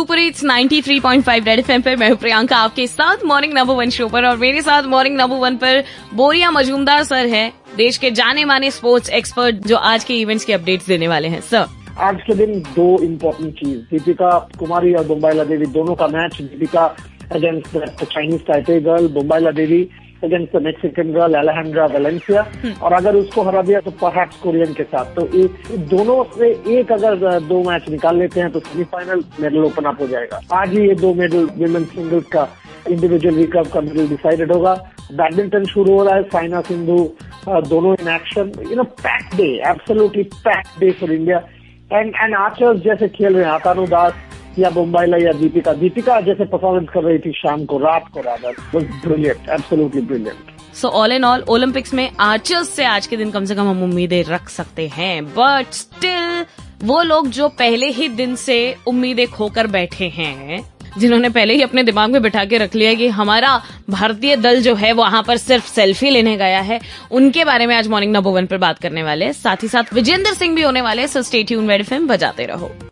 Super hits 93.5 red FM पर मैं हूं प्रियंका आपके साथ मॉर्निंग नंबर 1 शो पर, और मेरे साथ मॉर्निंग नंबर 1 पर बोरिया मजूमदार सर है, देश के जाने माने स्पोर्ट्स एक्सपर्ट, जो आज के इवेंट्स की अपडेट्स देने वाले हैं। सर, आज के दिन दो इम्पोर्टेंट चीज, दीपिका कुमारी और बुम्बाइला देवी दोनों का match, Deepika against the Chinese Taipei girl, Bombayla Devi against the Mexican girl Alejandra Valencia, और अगर उसको हरा दिया तो परहैप्स कोरियन के साथ। तो दोनों से एक अगर दो मैच निकाल लेते हैं तो सेमीफाइनल मेडल ओपन अप हो जाएगा। आज ही ये दो मेडल विमेन सिंगल्स का इंडिविजुअल रिकर्व का मेडल डिसाइडेड होगा। बैडमिंटन शुरू हो रहा है, साइना सिंधु दोनों in action, packed day, absolutely packed day for India. And archers जैसे खेल रहे हैं, अतानु दास या बुम्बाइला या दीपिका जैसे परफॉर्मेंस कर रही थी शाम को, रात को rather, was brilliant, absolutely brilliant. So all in all Olympics में आर्चर्स से आज के दिन कम से कम हम उम्मीदें रख सकते हैं, बट स्टिल वो लोग जो पहले ही दिन से उम्मीदें खोकर बैठे हैं, जिन्होंने पहले ही अपने दिमाग में बिठा के रख लिया कि हमारा भारतीय दल जो है वहां पर सिर्फ सेल्फी लेने गया है, उनके बारे में आज मॉर्निंग नंबर 1 पर बात करने वाले हैं। साथ ही साथ विजेंद्र सिंह भी होने वाले। So stay tune Red FM बजाते रहो।